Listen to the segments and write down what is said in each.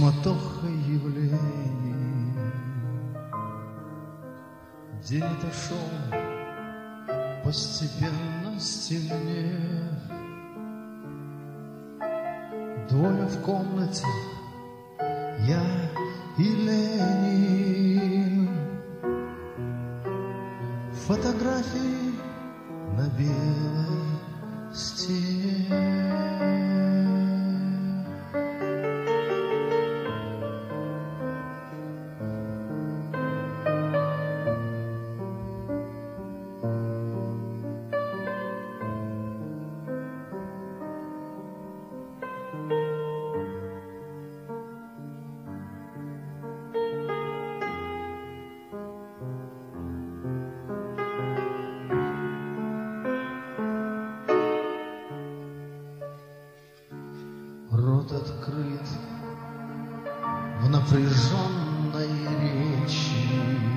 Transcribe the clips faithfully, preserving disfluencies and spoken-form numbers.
Суматоха явлений. День отошел, постепенно стемнев. Двое в комнате, я и Ленин. Фотографии на белой стене. Рот открыт в напряженной речи,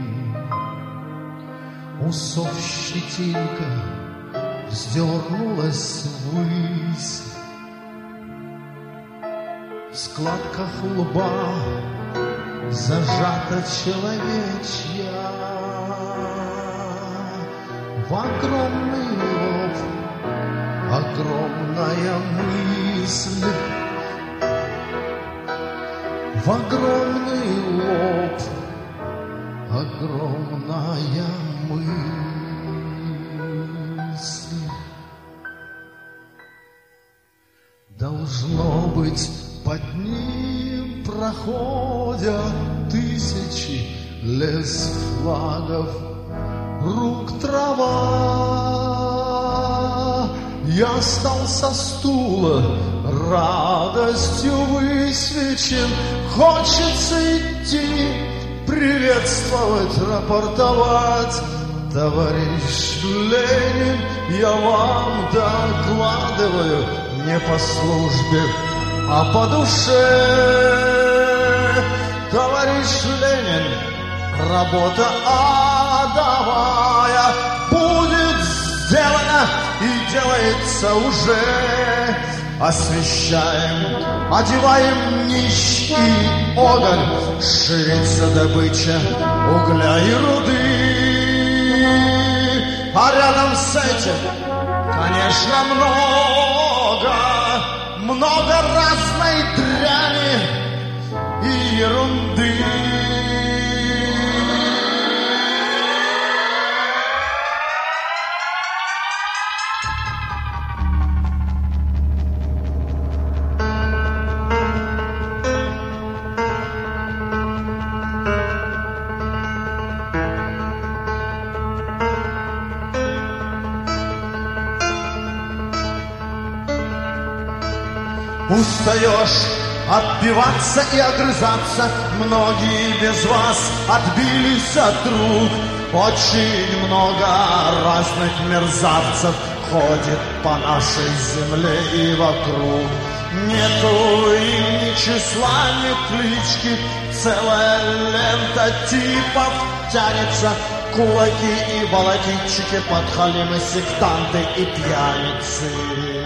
усов щетинка вздернулась ввысь. В складках лба зажата человечья, в огромный лоб огромная мысль. В огромный лоб огромная мысль. Должно быть, под ним проходят тысячи лес флагов, рук трава. Я встал со стула, радостью высвечен. Хочется идти, приветствовать, рапортовать. Товарищ Ленин, я вам докладываю не по службе, а по душе. Товарищ Ленин, работа адовая будет сделана и делается уже. Освещаем, одеваем нищ и огонь, ширится добыча угля и руды. А рядом с этим, конечно, много, много разной дряни и ерунды. Устаешь отбиваться и огрызаться, многие без вас отбились от рук. Очень много разных мерзавцев ходит по нашей земле и вокруг. Нету им ни числа, ни клички, целая лента типов тянется. Кулаки и балакитчики, подхалимы, сектанты и пьяницы.